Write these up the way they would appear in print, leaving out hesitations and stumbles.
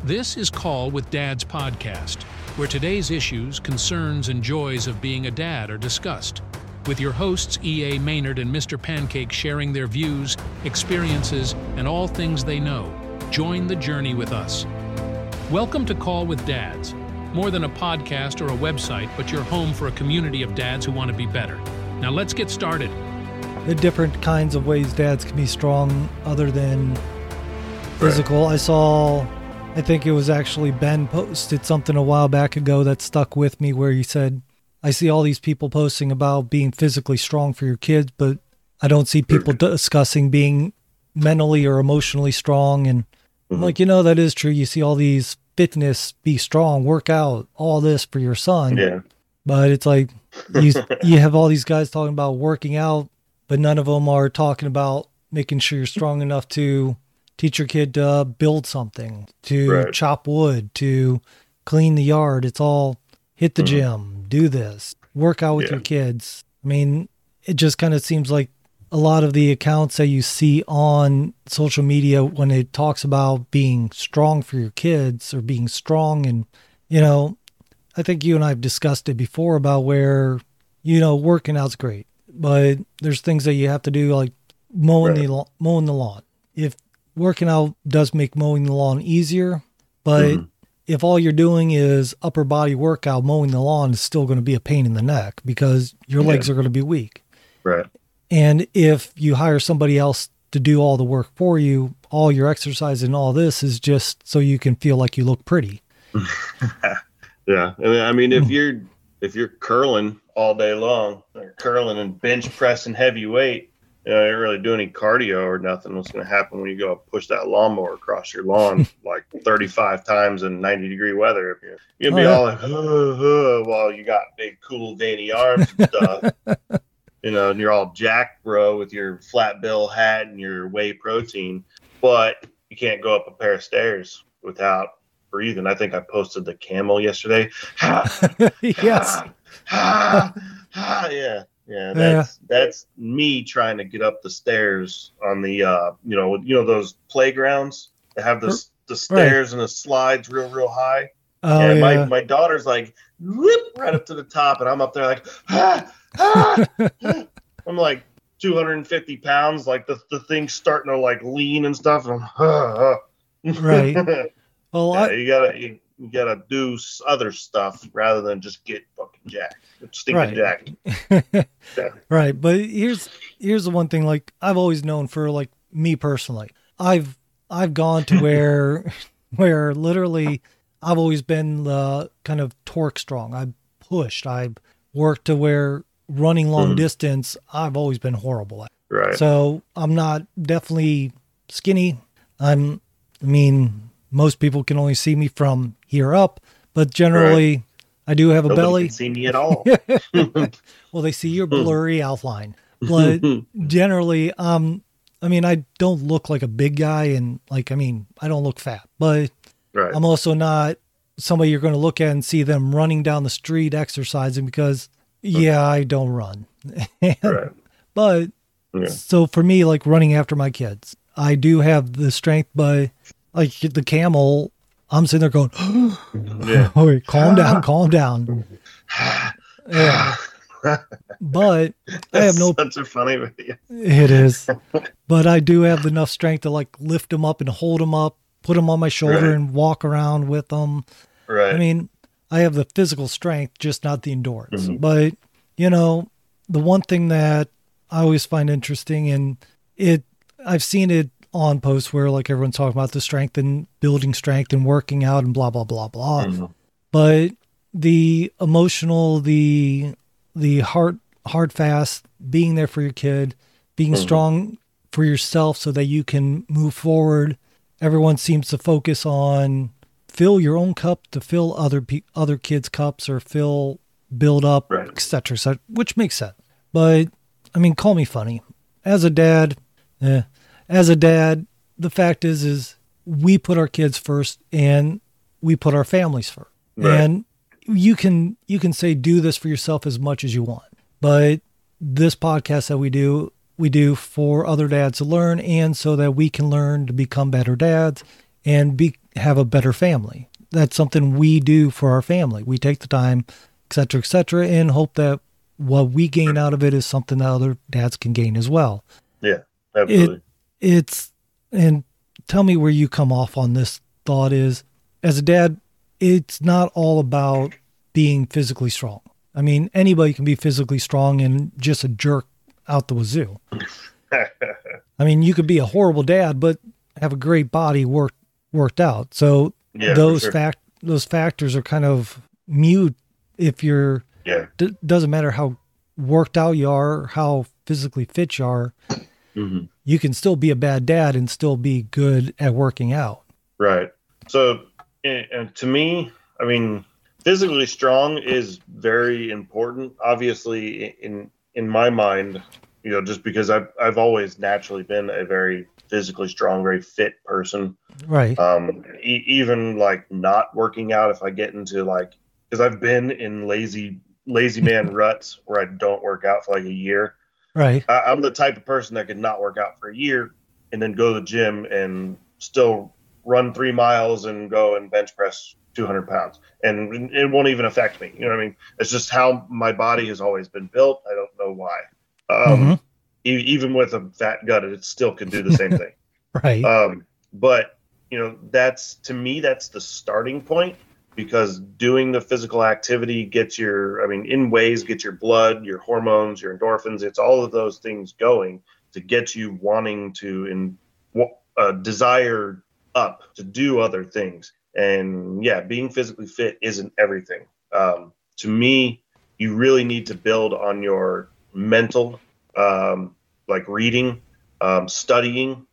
This is Call with Dad's podcast, where today's issues, concerns, and joys of being a dad are discussed, with your hosts E.A. Maynard and Mr. Pancake sharing their views, experiences, and all things they know. Join the journey with us. Welcome to Call with Dads, more than a podcast or a website, but your home for a community of dads who want to be better. Now let's get started. The different kinds of ways dads can be strong other than physical. I think it was actually Ben posted something a while back ago that stuck with me where he said, I see all these people posting about being physically strong for your kids, but I don't see people discussing being mentally or emotionally strong. And I'm like, that is true. You see all these fitness, be strong, work out, all this for your son. Yeah. But it's like, you have all these guys talking about working out, but none of them are talking about making sure you're strong enough to teach your kid to build something, to chop wood, to clean the yard. It's all hit the gym, do this, work out with your kids. I mean, it just kind of seems like a lot of the accounts that you see on social media when it talks about being strong for your kids or being strong. And, I think you and I have discussed it before about where, working out's great, but there's things that you have to do like mowing the lawn. If working out does make mowing the lawn easier, but if all you're doing is upper body workout, mowing the lawn is still going to be a pain in the neck because your legs are going to be weak. Right. And if you hire somebody else to do all the work for you, all your exercise and all this is just so you can feel like you look pretty. Yeah. I mean, if you're curling all day long, or curling and bench pressing heavy weight, you don't really do any cardio or nothing. What's going to happen when you go push that lawnmower across your lawn like 35 times in 90-degree weather? You'll be all like, while you got big, cool, veiny arms and stuff. And you're all jacked, bro, with your flat bill hat and your whey protein. But you can't go up a pair of stairs without breathing. I think I posted the camel yesterday. Yes. Yeah, that's me trying to get up the stairs on the those playgrounds that have the stairs and the slides real high. My daughter's like whoop, right up to the top, and I'm up there like I'm like 250 pounds, like the thing's starting to like lean and stuff. And I'm right. Well, you gotta do other stuff rather than just get fucking jacked. Stinking jacked. Yeah. Right. But here's the one thing, like I've always known for like me personally, I've gone to where literally I've always been the kind of torque strong. I've pushed, I've worked to where running long distance, I've always been horrible at. Right. So I'm not definitely skinny. Most people can only see me from here up, but generally I do have a belly. Nobody can see me at all. Well, they see your blurry outline, but generally, I don't look like a big guy and I don't look fat, but I'm also not somebody you're going to look at and see them running down the street exercising because I don't run. But so for me, like running after my kids, I do have the strength, but like the camel, I'm sitting there going, oh, wait, calm down. Yeah. But I have such a funny video. It is. But I do have enough strength to like lift them up and hold them up, put them on my shoulder and walk around with them. Right. I have the physical strength, just not the endurance. But, the one thing that I always find interesting, and I've seen it on posts where like everyone's talking about the strength and building strength and working out and blah, blah, blah, blah. But the emotional, the hard fast, being there for your kid, being strong for yourself so that you can move forward. Everyone seems to focus on fill your own cup to fill other kids' cups or build up, et cetera, which makes sense. But call me funny. As a dad, the fact is we put our kids first and we put our families first. And you can say do this for yourself as much as you want. But this podcast that we do for other dads to learn and so that we can learn to become better dads and have a better family. That's something we do for our family. We take the time, et cetera, and hope that what we gain out of it is something that other dads can gain as well. Yeah, absolutely. And tell me where you come off on this thought is, as a dad, it's not all about being physically strong. I mean, anybody can be physically strong and just a jerk out the wazoo. I mean, you could be a horrible dad, but have a great body worked out. So yeah, those factors are kind of mute if you're, doesn't matter how worked out you are, how physically fit you are, you can still be a bad dad and still be good at working out. Right. So to me, I mean, physically strong is very important. Obviously, in my mind, you know, just because I've always naturally been a very physically strong, very fit person. Right. Even like not working out, if I get into like, because I've been in lazy man ruts where I don't work out for like a year. Right. I'm the type of person that could not work out for a year and then go to the gym and still run 3 miles and go and bench press 200 pounds. And it won't even affect me. You know what I mean? It's just how my body has always been built. I don't know why. Even with a fat gut, it still could do the same thing. Right. But, you know, to me, that's the starting point, because doing the physical activity gets your blood, your hormones, your endorphins, it's all of those things going to get you wanting to desire up to do other things. And yeah, being physically fit isn't everything. To me, you really need to build on your mental, like reading, studying,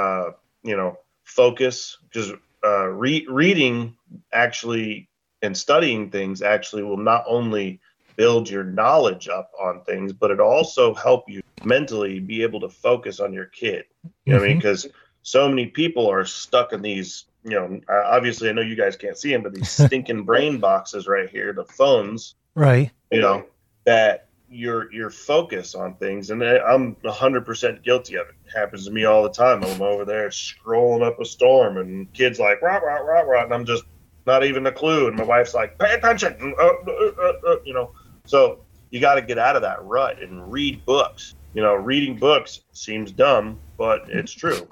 focus, because reading actually and studying things actually will not only build your knowledge up on things, but it also help you mentally be able to focus on your kid. You know what I mean? Because so many people are stuck in these, you know, obviously I know you guys can't see them, but these stinking brain boxes right here, the phones, right? You know, that your focus on things, and I'm 100% guilty of it. It happens to me all the time. I'm over there scrolling up a storm, and kids like rah rah rah rah, and I'm just not even a clue. And my wife's like, "Pay attention," you know. So you got to get out of that rut and read books. You know, reading books seems dumb, but it's true.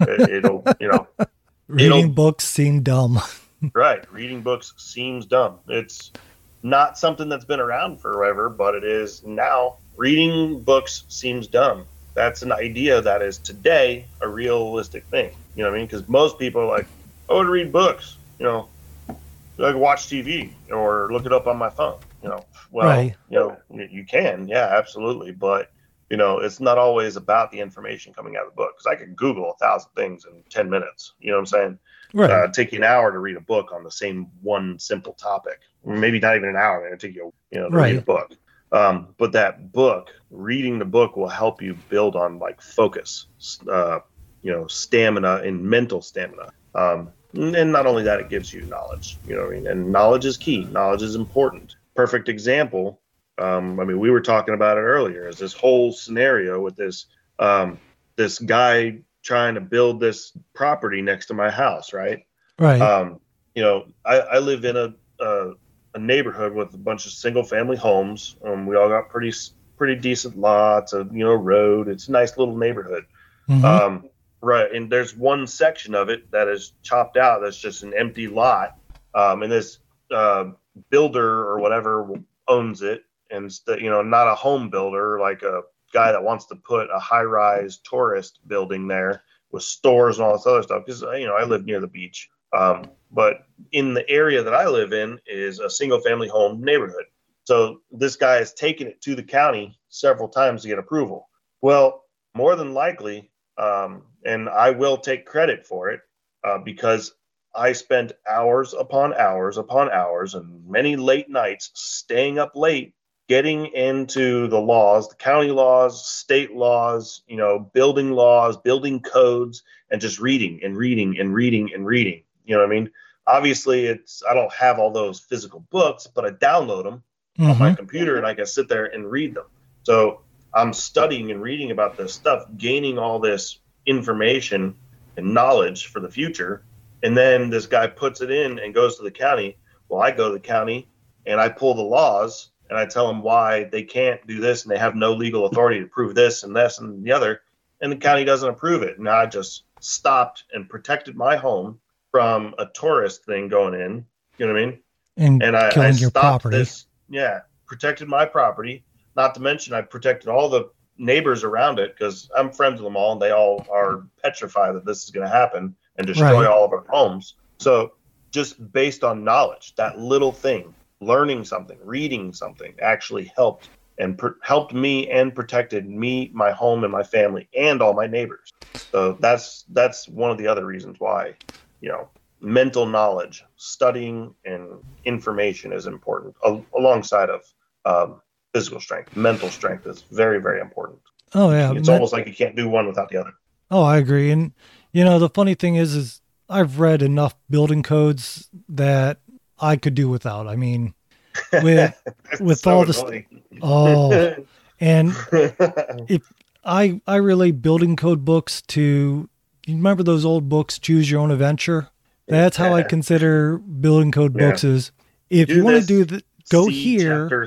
Reading books seem dumb. Right. Reading books seems dumb. It's not something that's been around forever, but it is now. Reading books seems dumb. That's an idea that is today a realistic thing. You know what I mean? Because most people are like, I would read books, you know, like watch TV or look it up on my phone, you know. Well, right. You know, you can, yeah, absolutely. But, you know, it's not always about the information coming out of the book, because I could Google 1,000 things in 10 minutes. You know what I'm saying? Right. Take you an hour to read a book on the same one simple topic. Maybe not even an hour. It'll take you, to read a book. But that book, reading the book, will help you build on like focus, stamina and mental stamina. And not only that, it gives you knowledge. You know what I mean? And knowledge is key. Knowledge is important. Perfect example. We were talking about it earlier. Is this whole scenario with this guy trying to build this property next to my house, right? Right. I live in a neighborhood with a bunch of single family homes. We all got pretty decent lots, road. It's a nice little neighborhood. Mm-hmm. Right. And there's one section of it that is chopped out. That's just an empty lot. And this builder or whatever owns it. And, not a home builder, like a guy that wants to put a high-rise tourist building there with stores and all this other stuff. Because, I live near the beach. But in the area that I live in is a single-family home neighborhood. So this guy has taken it to the county several times to get approval. Well, more than likely, and I will take credit for it, because I spent hours upon hours upon hours and many late nights staying up late, getting into the laws, the county laws, state laws, building laws, building codes, and just reading and reading and reading and reading. You know what I mean? Obviously, I don't have all those physical books, but I download them on my computer and I can sit there and read them. So I'm studying and reading about this stuff, gaining all this information and knowledge for the future. And then this guy puts it in and goes to the county. Well, I go to the county and I pull the laws and I tell them why they can't do this and they have no legal authority to prove this and this and the other. And the county doesn't approve it. And I just stopped and protected my home from a tourist thing going in. You know what I mean? And I killing your stopped property. this. Yeah, protected my property. Not to mention I protected all the neighbors around it because I'm friends with them all and they all are petrified that this is going to happen and destroy all of our homes. So just based on knowledge, that little thing, learning something, reading something actually helped and helped me and protected me, my home and my family and all my neighbors. So that's one of the other reasons why, mental knowledge, studying and information is important alongside of physical strength. Mental strength is very, very important. Oh yeah. It's almost like you can't do one without the other. Oh, I agree. And the funny thing is I've read enough building codes that I could do without. I mean, with so all this, and if I relate building code books to, you remember those old books, Choose Your Own Adventure? That's how I consider building code books is if you want to do the, go here. Chapter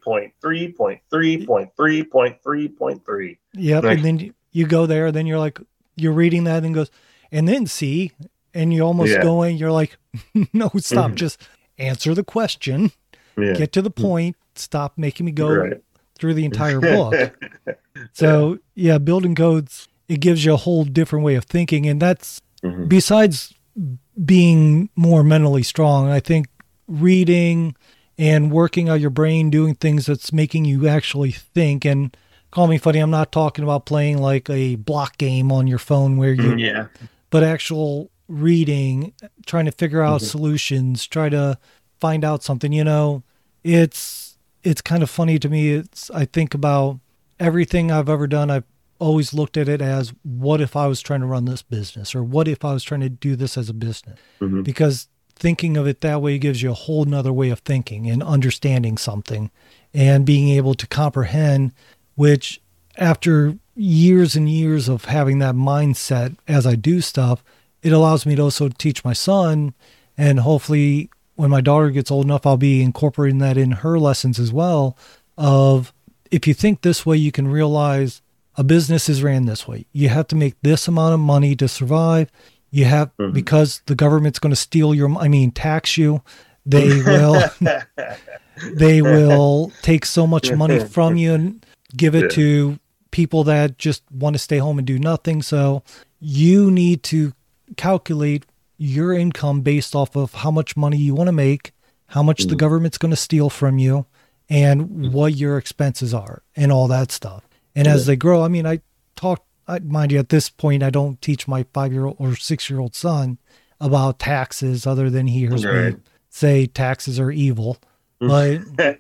3.3.3.3.3.3. Yep. And then you go there, then you're like, you're reading that and goes, and then C, and you almost going, you're like, no, stop, just answer the question, get to the point, stop making me go through the entire book. So building codes, it gives you a whole different way of thinking. And that's besides being more mentally strong, I think reading and working out your brain, doing things that's making you actually think. And call me funny, I'm not talking about playing like a block game on your phone where you, but actual reading, trying to figure out solutions, try to find out something. It's kind of funny to me. I think about everything I've ever done. I've always looked at it as, what if I was trying to run this business, or what if I was trying to do this as a business? Because thinking of it that way gives you a whole nother way of thinking and understanding something and being able to comprehend, which after years and years of having that mindset as I do stuff, it allows me to also teach my son. And hopefully when my daughter gets old enough, I'll be incorporating that in her lessons as well, of if you think this way, you can realize a business is ran this way. You have to make this amount of money to survive. You have, because the government's going to steal tax you. They will, they will take so much money from you and give it to people that just want to stay home and do nothing. So you need to calculate your income based off of how much money you want to make, how much the government's going to steal from you, and what your expenses are and all that stuff. And as they grow, mind you, at this point, I don't teach my 5-year-old or 6-year-old son about taxes other than he hears me say taxes are evil. But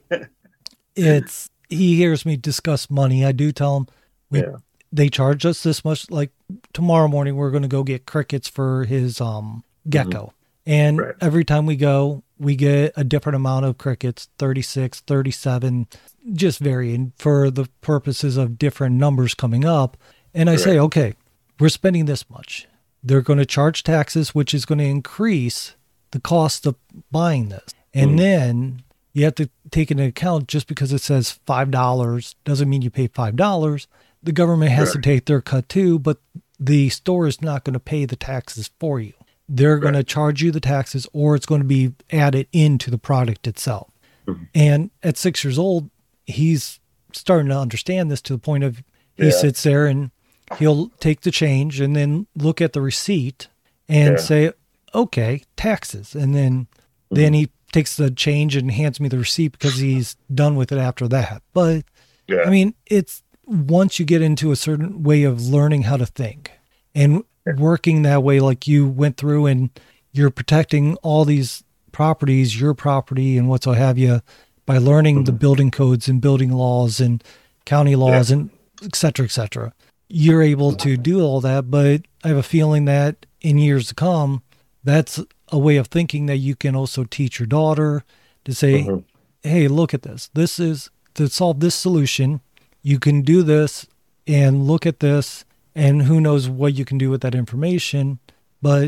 he hears me discuss money. I do tell him they charge us this much. Like tomorrow morning, we're going to go get crickets for his gecko. And every time we go, we get a different amount of crickets, 36, 37, just varying for the purposes of different numbers coming up. And I say, okay, we're spending this much. They're going to charge taxes, which is going to increase the cost of buying this. And then you have to take into account, just because it says $5 doesn't mean you pay $5. The government has to take their cut too, but the store is not going to pay the taxes for you. They're going to charge you the taxes, or it's going to be added into the product itself. And at 6 years old, he's starting to understand this to the point of he sits there and he'll take the change and then look at the receipt and say, okay, taxes. And then he takes the change and hands me the receipt because he's done with it after that. But it's once you get into a certain way of learning how to think and working that way, like you went through, and you're protecting all these properties, your property and what so have you, by learning the building codes and building laws and county laws and et cetera, you're able to do all that. But I have a feeling that in years to come, that's a way of thinking that you can also teach your daughter to say, hey, look at this. This is to solve this solution. You can do this and look at this, and who knows what you can do with that information. But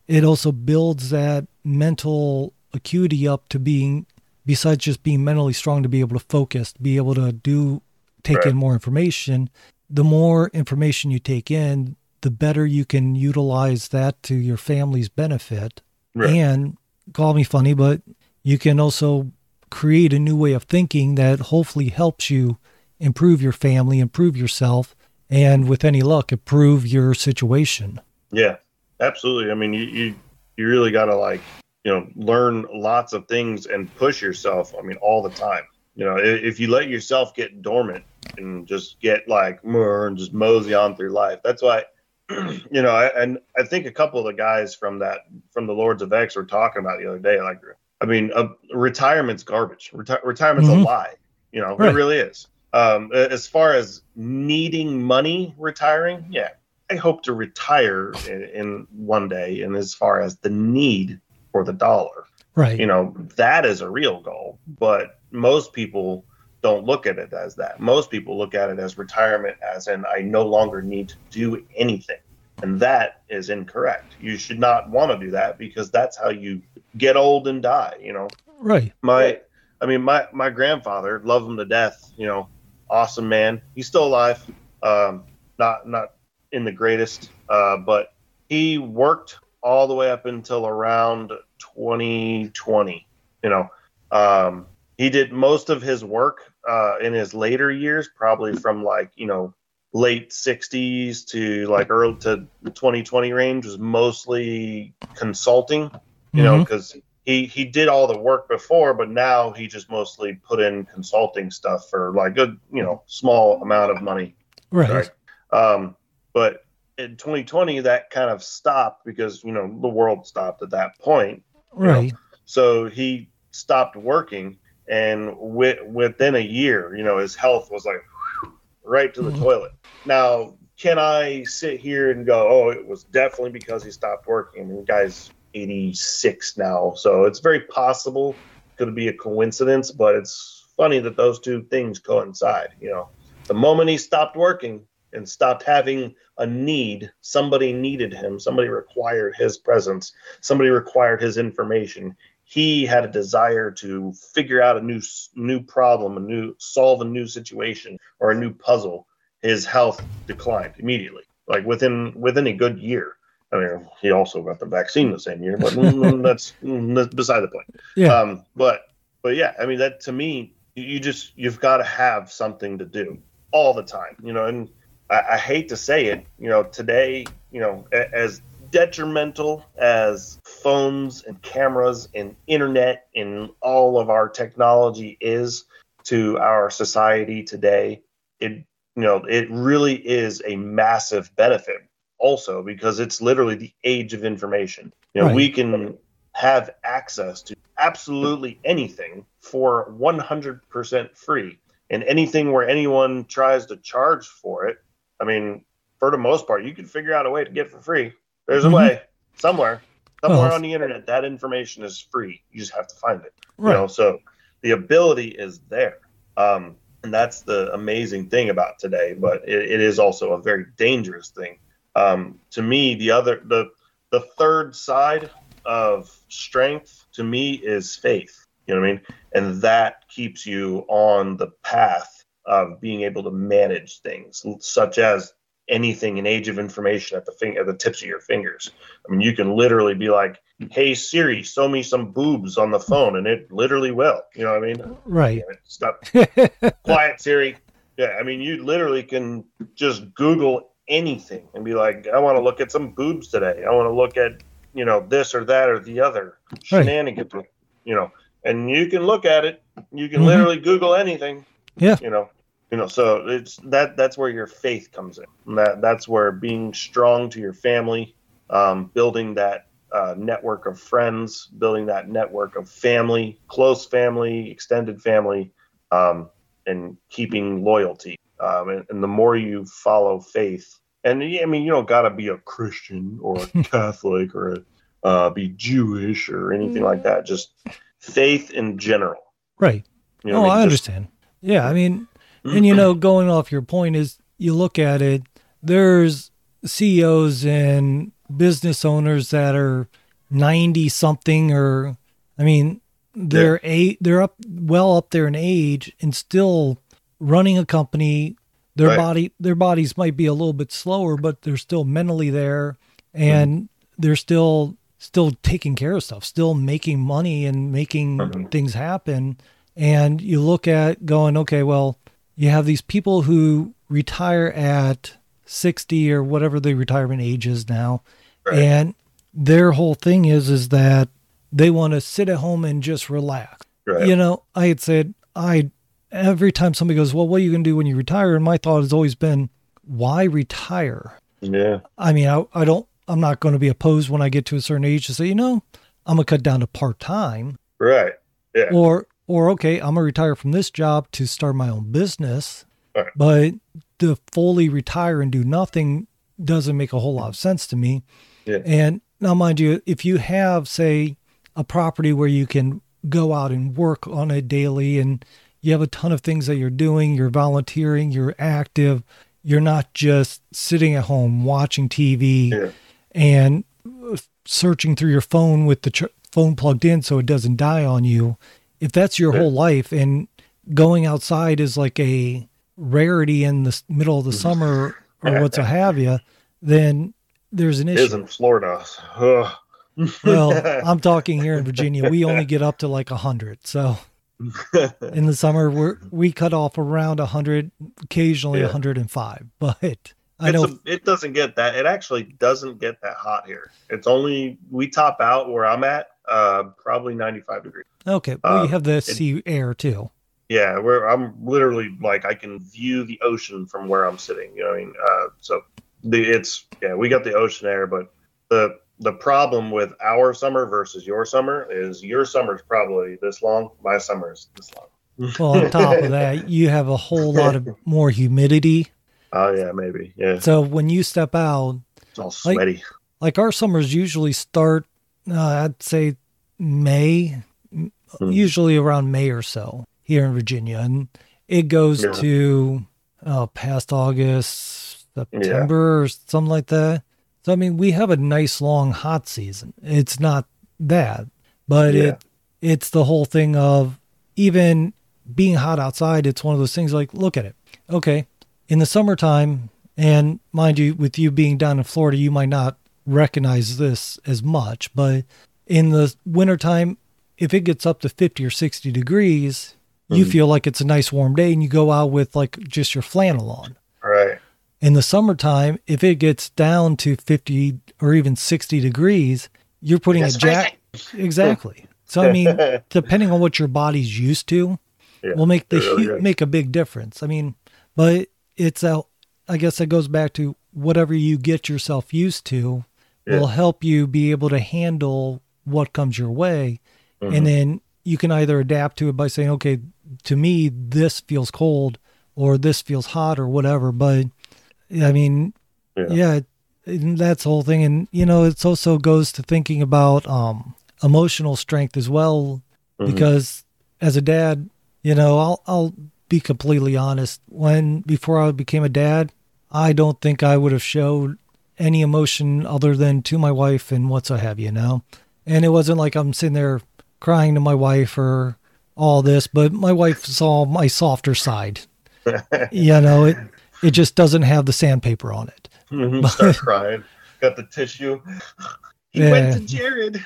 it also builds that mental acuity up to being, besides just being mentally strong, to be able to focus, be able to take in more information. The more information you take in, the better you can utilize that to your family's benefit. Right. And call me funny, but you can also create a new way of thinking that hopefully helps you improve your family, improve yourself, and with any luck, improve your situation. Yeah, absolutely. I mean, you really got to learn lots of things and push yourself. I mean, all the time. If you let yourself get dormant and just get and just mosey on through life, that's why, I think a couple of the guys from the Lords of X were talking about the other day, retirement's garbage. Retirement's a lie. Right. It really is. As far as needing money, retiring, yeah, I hope to retire in one day. And as far as the need for the dollar, right, that is a real goal. But most people don't look at it as that. Most people look at it as retirement as in I no longer need to do anything. And that is incorrect. You should not want to do that because that's how you get old and die, Right. My grandfather, love him to death, awesome man. He's still alive. Not in the greatest, but he worked all the way up until around 2020. He did most of his work in his later years, probably from late 60s to early to the 2020 range, was mostly consulting, because he did all the work before, but now he just mostly put in consulting stuff for a small amount of money. Right. But in 2020, that kind of stopped because, the world stopped at that point. Right. So he stopped working, and within a year, his health was right to the toilet. Now, can I sit here and go, oh, it was definitely because he stopped working? I mean, the guy's 86 now, so it's very possible. Could be a coincidence, but it's funny that those two things coincide. The moment he stopped working and stopped having a need, somebody needed him, somebody required his presence, somebody required his information. He had a desire to figure out a new problem, solve a new situation or a new puzzle. His health declined immediately, within a good year. I mean, he also got the vaccine the same year, but that's beside the point. Yeah. But yeah, I mean, that to me, you've got to have something to do all the time, and I hate to say it, today, as detrimental as phones and cameras and internet and all of our technology is to our society today, it really is a massive benefit also, because it's literally the age of information. Right. We can have access to absolutely anything for 100% free, and anything where anyone tries to charge for it, I mean, for the most part, you can figure out a way to get it for free. There's a way somewhere on the internet. That information is free. You just have to find it. Right. So the ability is there. And that's the amazing thing about today, but it is also a very dangerous thing. To me, the third side of strength to me is faith. You know what I mean? And that keeps you on the path of being able to manage things, such as anything in age of information at the tips of your fingers. I mean, you can literally be like, hey, Siri, show me some boobs on the phone, and it literally will. You know what I mean? Right. Stop. Quiet, Siri. Yeah, I mean, you literally can just Google anything and be like, I want to look at some boobs today. I want to look at, this or that or the other shenanigans, and you can look at it. You can literally Google anything. Yeah. So it's that's where your faith comes in. That's where being strong to your family, building that network of friends, building that network of family, close family, extended family, and keeping loyalty. And the more you follow faith, and I mean, you don't got to be a Christian or a Catholic or be Jewish or anything like that. Just faith in general. Right. I understand. Yeah. I mean, and, going off your point is you look at it, there's CEOs in business owners that are 90 something, or, I mean, they're up there in age and still running a company. Their bodies might be a little bit slower, but they're still mentally there, and they're still taking care of stuff, still making money and making things happen. And you look at going, okay, well, you have these people who retire at 60 or whatever the retirement age is now. Right. And their whole thing is that they want to sit at home and just relax. Right. You know, I had said, every time somebody goes, well, what are you going to do when you retire? And my thought has always been, why retire? Yeah. I mean, I'm not going to be opposed when I get to a certain age to say, I'm going to cut down to part-time. Right. Yeah. Or okay, I'm going to retire from this job to start my own business. Right. But to fully retire and do nothing doesn't make a whole lot of sense to me. Yeah. And now, mind you, if you have, say, a property where you can go out and work on it daily, and you have a ton of things that you're doing, you're volunteering, you're active, you're not just sitting at home watching TV and searching through your phone with the phone plugged in so it doesn't die on you. If that's your whole life, and going outside is like a rarity in the middle of the summer or what's have you, then there's an issue. It is in Florida. Well, I'm talking here in Virginia. We only get up to like 100. So in the summer, we cut off around 100, occasionally 105. But I know it doesn't get that. It actually doesn't get that hot here. It's only, we top out where I'm at, probably 95 degrees. Okay. Well, you have the sea air too. Yeah, where I'm literally like, I can view the ocean from where I'm sitting. You know what I mean? So we got the ocean air, but the problem with our summer versus your summer is your summer's probably this long. My summer's this long. Well, on top of that, you have a whole lot of more humidity. Oh yeah, maybe. Yeah. So when you step out, it's all sweaty. Like our summers usually start, I'd say May, usually around May or so here in Virginia. And it goes to past August, September or something like that. So, I mean, we have a nice long hot season. It's not bad, but it's the whole thing of even being hot outside. It's one of those things like, look at it. Okay. In the summertime, and mind you, with you being down in Florida, you might not recognize this as much, but in the wintertime, if it gets up to 50 or 60 degrees, you feel like it's a nice warm day and you go out with like just your flannel on. Right. In the summertime, if it gets down to 50 or even 60 degrees, you're putting a jacket. Exactly. So, I mean, depending on what your body's used to, will make make a big difference. I mean, but I guess it goes back to whatever you get yourself used to will help you be able to handle what comes your way. And then you can either adapt to it by saying, okay, to me, this feels cold or this feels hot or whatever. But I mean, that's the whole thing. And, it also goes to thinking about emotional strength as well, because as a dad, I'll be completely honest. Before I became a dad, I don't think I would have showed any emotion other than to my wife and what's have you, And it wasn't like I'm sitting there crying to my wife or all this, but my wife saw my softer side. It just doesn't have the sandpaper on it. Start crying. Got the tissue. He went to Jared.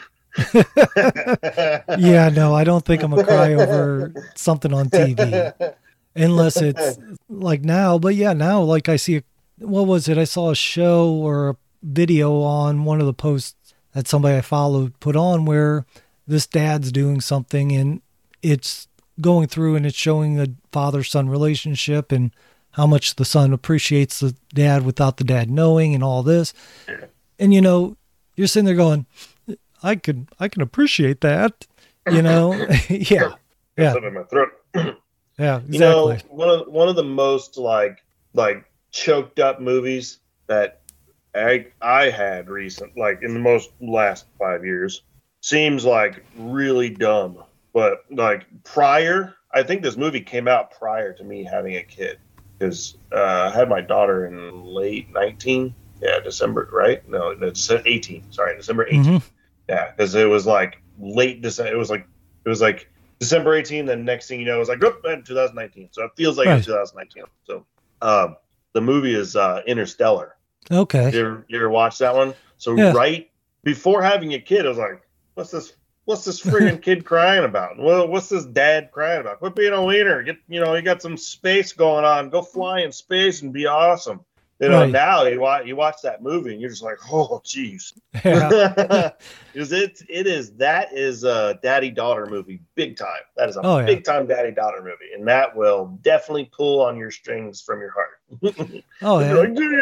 No, I don't think I'm going to cry over something on TV. Unless it's like now. But now, like I see, what was it? I saw a show or a video on one of the posts that somebody I followed put on where this dad's doing something and it's going through and it's showing the father-son relationship and how much the son appreciates the dad without the dad knowing and all this. And, you're sitting there going, I can appreciate that, Yeah. Something in my throat. Yeah, exactly. One of the most like choked up movies that I had recent, like in the last 5 years, seems like really dumb, but like I think this movie came out prior to me having a kid, because I had my daughter in late 19, Yeah, December, right? No, it's 18. Sorry, December 18th. Mm-hmm. Yeah, because it was like late December. It was like December 18th. Then next thing you know, it was like 2019. So it feels like it's 2019. So the movie is Interstellar. Okay. You ever watch that one? So right before having a kid, I was like, what's this friggin' kid crying about? Well, what's this dad crying about? Quit being a wiener. You got some space going on. Go fly in space and be awesome. Now you watch that movie and you're just like, oh, geez. Yeah. That is a daddy-daughter movie, big time. That is a big-time daddy-daughter movie. And that will definitely pull on your strings from your heart. Oh, yeah.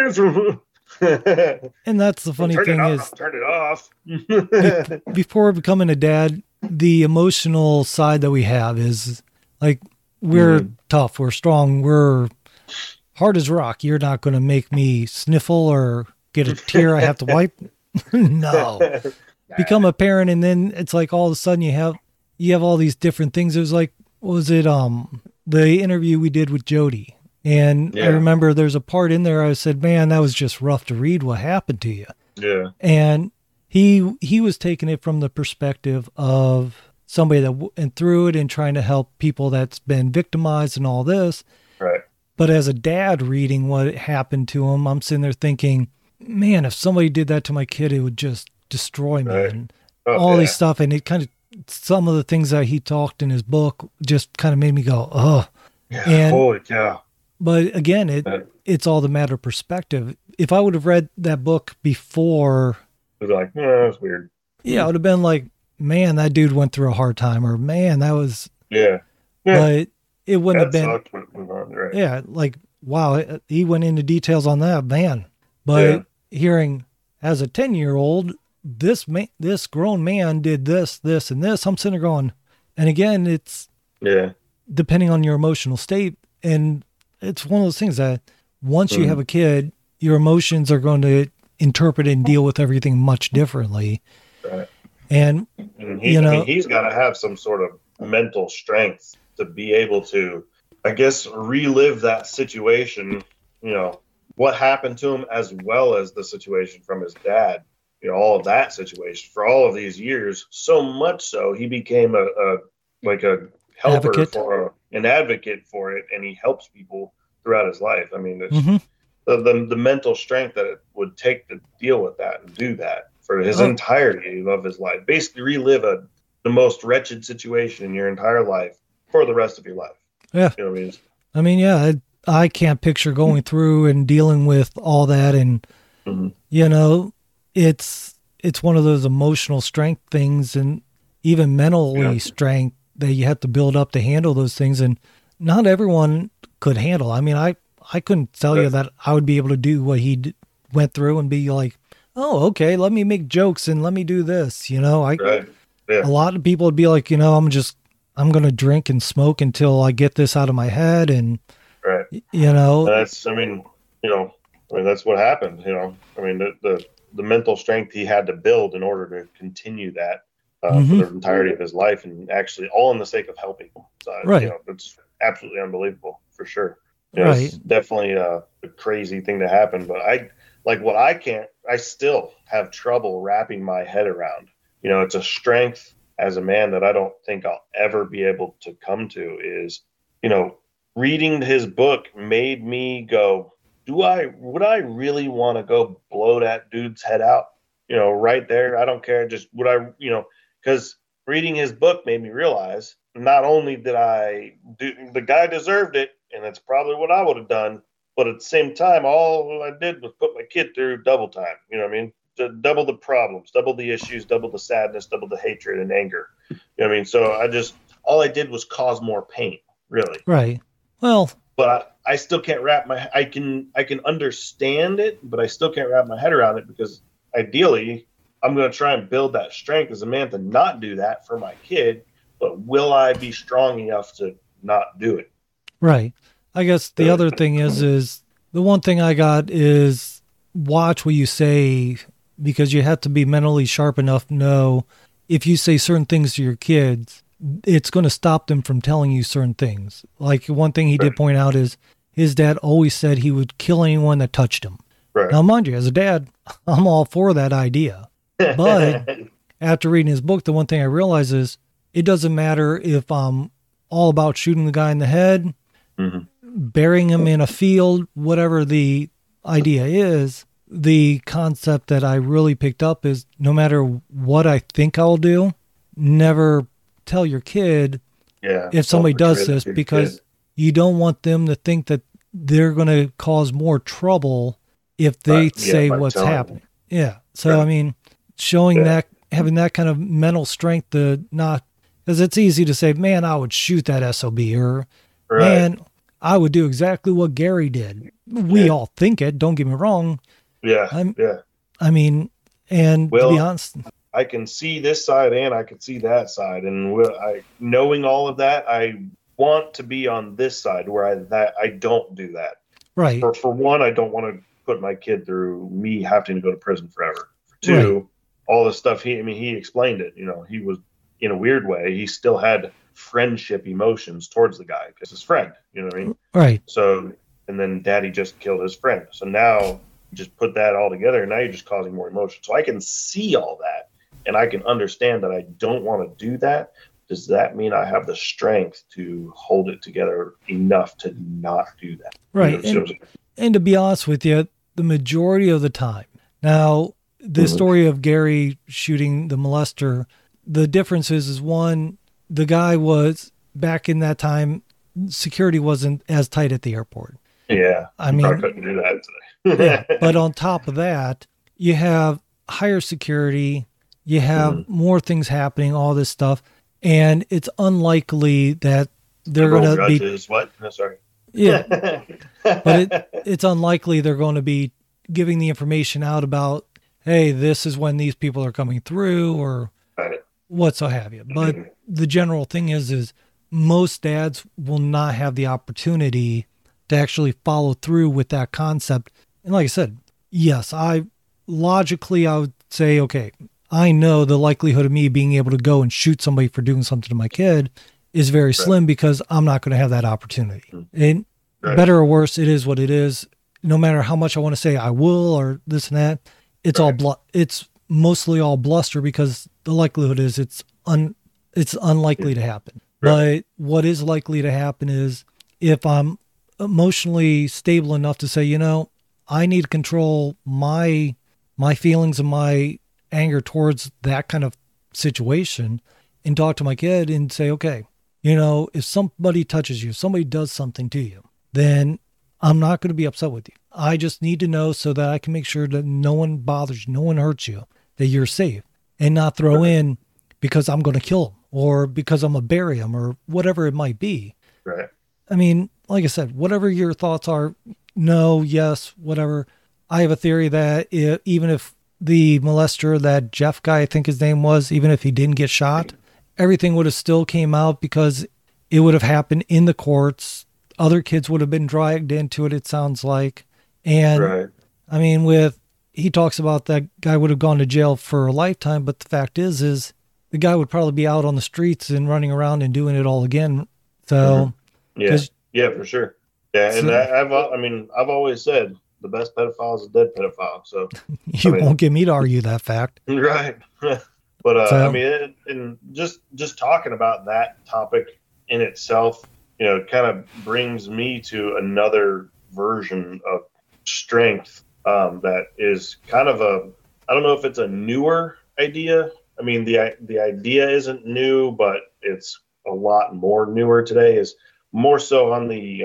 And that's the funny thing is... Turn it off. Before becoming a dad, the emotional side that we have is, like, we're tough, we're strong, we're... hard as rock. You're not going to make me sniffle or get a tear I have to wipe. No. Become a parent, and then it's like all of a sudden you have all these different things. It was like, what was it? The interview we did with Jody. And I remember there's a part in there I said, man, that was just rough to read. What happened to you? Yeah. And he was taking it from the perspective of somebody that went through it and trying to help people that's been victimized and all this. Right. But as a dad reading what happened to him, I'm sitting there thinking, man, if somebody did that to my kid, it would just destroy me. Right. And all these stuff. And it kind of, some of the things that he talked in his book just kind of made me go, oh. Yeah, and, holy cow. But again, it's all the matter of perspective. If I would have read that book before. It was like, that's weird. Yeah, I would have been like, man, that dude went through a hard time. Or, man, that was. Yeah. But it wouldn't have been. Right. Yeah, like, wow, he went into details on that, man. But hearing as a 10-year-old, this grown man did this, and this, I'm sitting there going, and again, it's depending on your emotional state. And it's one of those things that once you have a kid, your emotions are going to interpret and deal with everything much differently. Right. And he's got to have some sort of mental strength to be able to, I guess, relive that situation, what happened to him, as well as the situation from his dad, all of that situation for all of these years. So much so he became a helper an advocate for it. And he helps people throughout his life. I mean, it's the mental strength that it would take to deal with that and do that for his entirety of his life, basically relive the most wretched situation in your entire life for the rest of your life. Yeah. You know what I mean? I mean, yeah, I can't picture going through and dealing with all that. And, it's one of those emotional strength things and even mentally strength that you have to build up to handle those things. And not everyone could handle. I mean, I couldn't tell you that I would be able to do what he went through and be like, oh, okay, let me make jokes and let me do this. A lot of people would be like, I'm going to drink and smoke until I get this out of my head. And, that's what happened. The mental strength he had to build in order to continue that for the entirety of his life, and actually all in the sake of helping. So, it's absolutely unbelievable for sure. It's definitely a crazy thing to happen, but I still have trouble wrapping my head around. It's a strength as a man that I don't think I'll ever be able to come to is, reading his book made me go, would I really want to go blow that dude's head out? Right there. I don't care. Just would I, because reading his book made me realize not only did the guy deserved it, and that's probably what I would have done, but at the same time, all I did was put my kid through double time. You know what I mean? Double the problems, double the issues, double the sadness, double the hatred and anger. You know what I mean? So all I did was cause more pain, really. Right. Well, but I still can't I can understand it, but I still can't wrap my head around it, because ideally I'm going to try and build that strength as a man to not do that for my kid, but will I be strong enough to not do it? Right. I guess the other thing is the one thing I got is watch what you say, because you have to be mentally sharp enough to know if you say certain things to your kids, it's going to stop them from telling you certain things. Like one thing he did point out is his dad always said he would kill anyone that touched him. Right. Now, mind you, as a dad, I'm all for that idea. But after reading his book, the one thing I realize is it doesn't matter if I'm all about shooting the guy in the head, burying him in a field, whatever the idea is. The concept that I really picked up is no matter what I think I'll do, never tell your kid if somebody does this, because you don't want them to think that they're going to cause more trouble if they say what's happening. Yeah. So, I mean, showing that, having that kind of mental strength to not, because it's easy to say, man, I would shoot that SOB, or man, I would do exactly what Gary did. We all think it, don't get me wrong. I mean, and to be honest, I can see this side and I can see that side. And knowing all of that, I want to be on this side where I don't do that. Right. For one, I don't want to put my kid through me having to go to prison forever. For two, all the stuff he explained it. He was, in a weird way, he still had friendship emotions towards the guy because his friend. You know what I mean? Right. So, and then Daddy just killed his friend. So now just put that all together, and now you're just causing more emotion. So I can see all that, and I can understand that I don't want to do that. Does that mean I have the strength to hold it together enough to not do that? Right. And to be honest with you, the majority of the time, now the story of Gary shooting the molester, the difference is one, the guy was, back in that time, security wasn't as tight at the airport. Yeah. I mean, I couldn't do that today. But on top of that, you have higher security, you have more things happening, all this stuff, and it's unlikely that they're going to be what? No, sorry. Yeah. But it's unlikely they're going to be giving the information out about, hey, this is when these people are coming through, or what so have you. But the general thing is most dads will not have the opportunity to actually follow through with that concept. And like I said, yes, I would say, okay, I know the likelihood of me being able to go and shoot somebody for doing something to my kid is very slim, because I'm not going to have that opportunity. And better or worse, it is what it is. No matter how much I want to say I will or this and that, it's it's mostly all bluster, because the likelihood is it's unlikely to happen. But what is likely to happen is if I'm emotionally stable enough to say, I need to control my feelings and my anger towards that kind of situation, and talk to my kid and say, okay, if somebody touches you, if somebody does something to you, then I'm not going to be upset with you. I just need to know so that I can make sure that no one bothers you, no one hurts you, that you're safe, and not throw in because I'm going to kill them, or because I'm going to bury them, or whatever it might be. Right. I mean, like I said, whatever your thoughts are, no, yes, whatever. I have a theory that even if the molester, that Jeff guy, I think his name was, even if he didn't get shot, everything would have still came out, because it would have happened in the courts. Other kids would have been dragged into it, it sounds like. And I mean, he talks about that guy would have gone to jail for a lifetime, but the fact is the guy would probably be out on the streets and running around and doing it all again. So, yeah, for sure. Yeah. And I've always said the best pedophile is a dead pedophile. So you won't get me to argue that fact. Right. But, I mean, and just talking about that topic in itself, kind of brings me to another version of strength that is kind of I don't know if it's a newer idea. I mean, the idea isn't new, but it's a lot more newer today, is more so on the,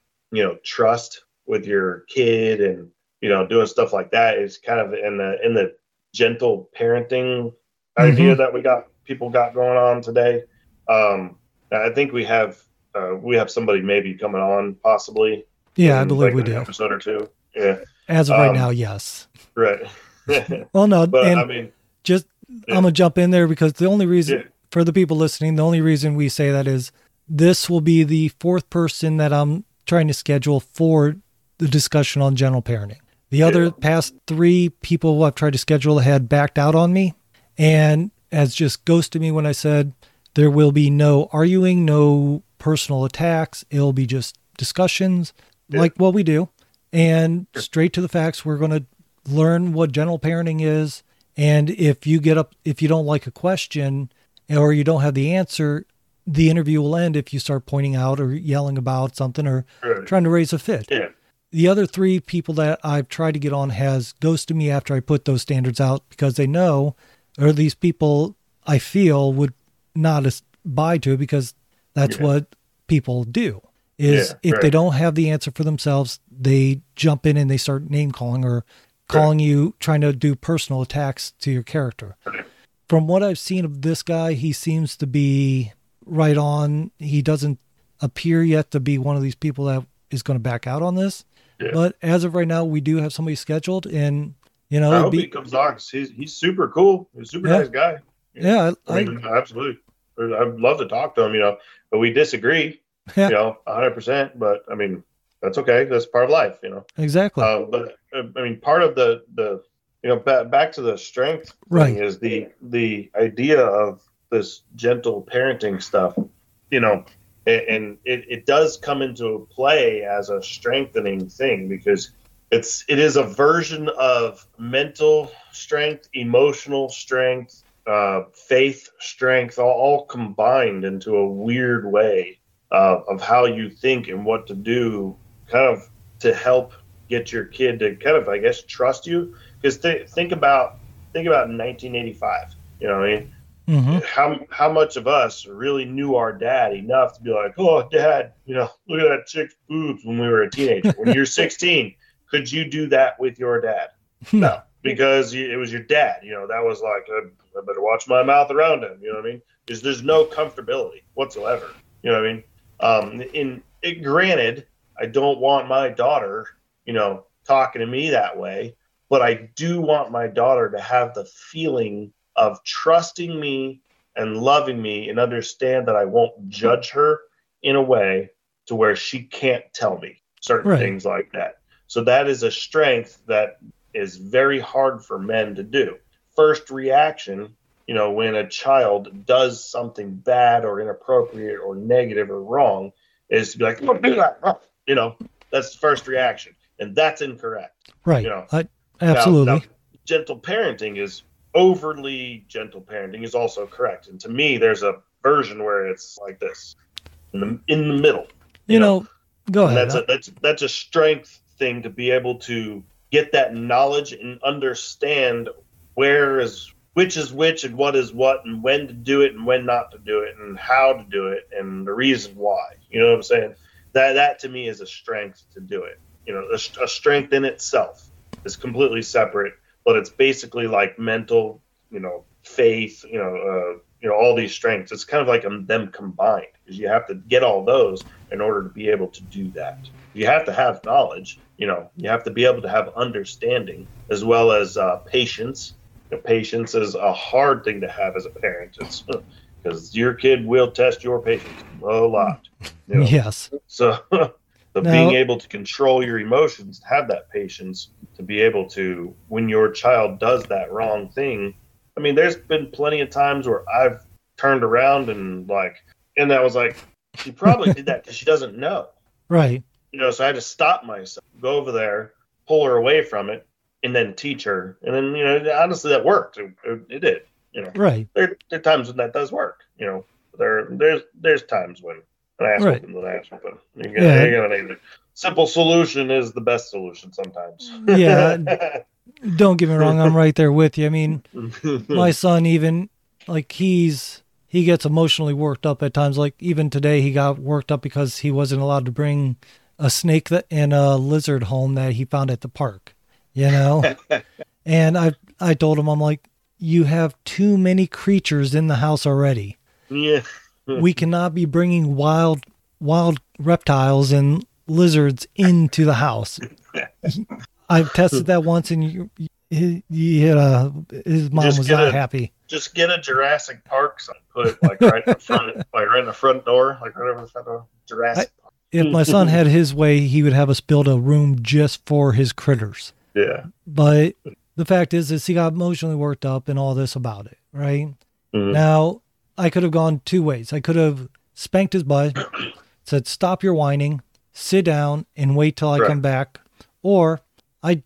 trust with your kid and, doing stuff like that, is kind of in the gentle parenting idea that people got going on today. I think we have somebody maybe coming on possibly. Yeah, I believe we do. Episode or two. Yeah. As of right now, yes. Right. Well, no, but and I mean, I'm gonna jump in there, because the only reason for the people listening, the only reason we say that is this will be the fourth person that I'm trying to schedule for the discussion on general parenting. The other past three people who I've tried to schedule had backed out on me, and has just ghosted me when I said there will be no arguing, no personal attacks. It'll be just discussions like what we do, and straight to the facts. We're going to learn what gentle parenting is. And if you don't like a question or you don't have the answer, the interview will end if you start pointing out or yelling about something or trying to raise a fit. Yeah. The other 3 people that I've tried to get on has ghosted me after I put those standards out because they know, or these people I feel would not abide to it because that's what people do. If they don't have the answer for themselves, they jump in and they start name calling or calling you, trying to do personal attacks to your character. From what I've seen of this guy, he seems to be right on. He doesn't appear yet to be one of these people that is going to back out on this. Yeah. But as of right now, we do have somebody scheduled, and I hope he comes on. He's super cool. He's a super nice guy. Yeah, absolutely. I'd love to talk to him. But we disagree. 100%. But I mean, that's okay. That's part of life. Exactly. But I mean, part of the back to the strength thing is the idea of this gentle parenting stuff. And it does come into play as a strengthening thing because it is a version of mental strength, emotional strength, faith strength, all combined into a weird way of how you think and what to do, kind of to help get your kid to kind of, I guess, trust you. Because think about 1985. You know what I mean? Mm-hmm. How much of us really knew our dad enough to be like, oh, Dad, look at that chick's boobs when we were a teenager. When you're 16, could you do that with your dad? No, because it was your dad. That was like, I better watch my mouth around him. You know what I mean? Because there's no comfortability whatsoever. You know what I mean? Granted, I don't want my daughter, talking to me that way, but I do want my daughter to have the feeling of trusting me and loving me and understand that I won't judge her in a way to where she can't tell me certain things like that. So that is a strength that is very hard for men to do. First reaction, when a child does something bad or inappropriate or negative or wrong, is to be like, don't do that. That's the first reaction. And that's incorrect. Right. Absolutely. Now, gentle parenting is overly gentle parenting is also correct. And to me, there's a version where it's like this in the middle. Go ahead. That's a strength thing to be able to get that knowledge and understand which is which and what is what and when to do it and when not to do it and how to do it and the reason why. You know what I'm saying? That to me is a strength to do it. A strength in itself is completely separate, but it's basically like mental, faith, all these strengths. It's kind of like them combined because you have to get all those in order to be able to do that. You have to have knowledge, you have to be able to have understanding as well as patience. Patience is a hard thing to have as a parent. It's because your kid will test your patience a lot. Yes. So being able to control your emotions, have that patience to be able to, when your child does that wrong thing. I mean, there's been plenty of times where I've turned around and I was like, she probably did that because she doesn't know. Right. So I had to stop myself, go over there, pull her away from it, and then teach her. And then, honestly, that worked. It did. Right. There are times when that does work. There's times when an ass whooping is an ass whooping. You're gonna need it. Simple solution is the best solution sometimes. Yeah. Don't get me wrong. I'm right there with you. I mean, my son even he gets emotionally worked up at times. Like even today, he got worked up because he wasn't allowed to bring a snake and a lizard home that he found at the park. And I told him, I'm like, you have too many creatures in the house already. Yeah. We cannot be bringing wild reptiles and lizards into the house. I've tested that once, and his mom was not happy. Just get a Jurassic Park sign, put it right in the front, right in the front door, right over the front door. Jurassic Park. If my son had his way, he would have us build a room just for his critters. Yeah. But the fact is he got emotionally worked up and all this about it, right? Mm-hmm. Now, I could have gone two ways. I could have spanked his butt, said, stop your whining, sit down and wait till I come back. Or I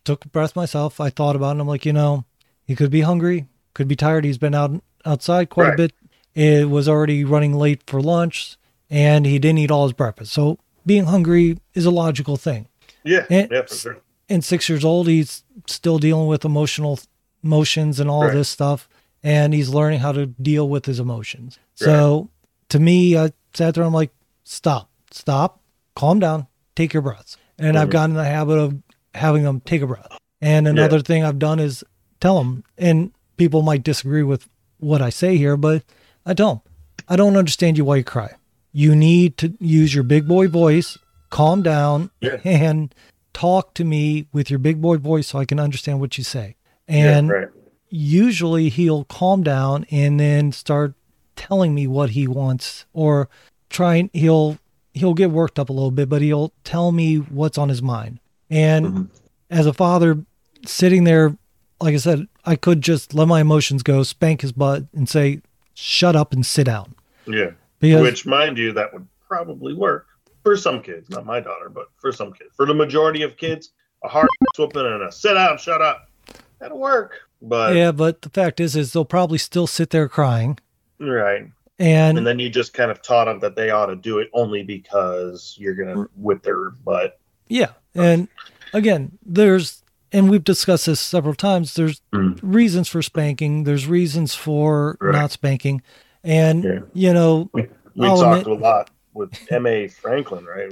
took a breath myself. I thought about it, and I'm like, he could be hungry, could be tired. He's been outside quite a bit. It was already running late for lunch, and he didn't eat all his breakfast. So being hungry is a logical thing. Yeah, for sure. And 6 years old, he's still dealing with emotions and all this stuff, and he's learning how to deal with his emotions. So to me, I sat there, I'm like, stop, calm down, take your breaths. And I've gotten in the habit of having them take a breath. And another thing I've done is tell them, and people might disagree with what I say here, but I tell them, I don't understand you while you cry. You need to use your big boy voice, calm down, and talk to me with your big boy voice so I can understand what you say. And usually he'll calm down and then start telling me what he wants, or he'll get worked up a little bit, but he'll tell me what's on his mind. And as a father sitting there, like I said, I could just let my emotions go, spank his butt and say, shut up and sit down. Yeah. Which, mind you, that would probably work for some kids, not my daughter, but for some kids. For the majority of kids, a hard whooping and a sit down, shut up, that'll work. But but the fact is they'll probably still sit there crying. Right. And then you just kind of taught them that they ought to do it only because you're going to whip their butt. Yeah. And again, and we've discussed this several times, there's reasons for spanking. There's reasons for not spanking. And, we talked a lot with M.A. Franklin, right?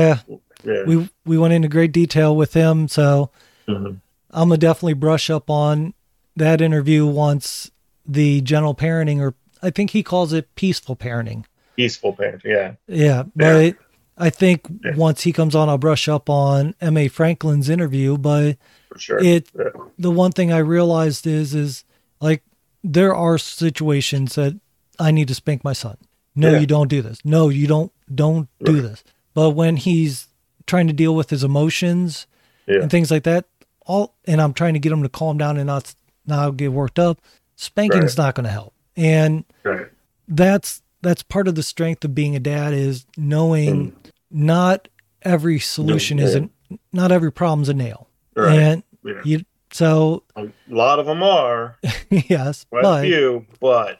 We went into great detail with him. So I'm going to definitely brush up on that interview once the general parenting, or I think he calls it peaceful parenting. Peaceful parenting, yeah. Yeah, but I think once he comes on, I'll brush up on M.A. Franklin's interview. But for sure, the one thing I realized is like there are situations that I need to spank my son. No, you don't do this. No, you don't do this. But when he's trying to deal with his emotions and things like that, and I'm trying to get him to calm down and not get worked up, spanking's not going to help. And that's part of the strength of being a dad, is knowing not every solution not every problem's a nail. And so a lot of them are. Yes, quite a few, but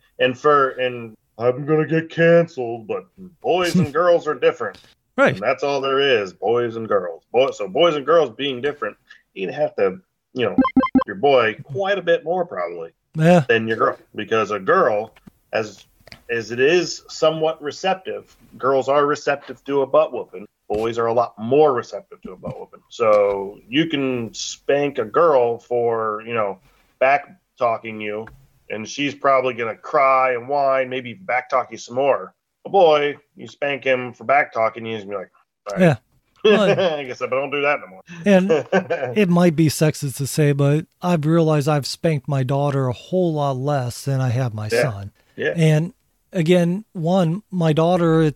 and I'm gonna get canceled, but boys and girls are different, right? And that's all there is, boys and girls. So boys and girls being different, you have to, your boy quite a bit more probably than your girl, because a girl, as it is somewhat receptive, girls are receptive to a butt whooping. Boys are a lot more receptive to a butt whooping. So you can spank a girl for, back talking you, and she's probably going to cry and whine, maybe back talk you some more. A boy, you spank him for back talking you, he's going to be like, all right. Well, I guess I don't do that no more. And it might be sexist to say, but I've realized I've spanked my daughter a whole lot less than I have my son. Yeah. And again, my daughter,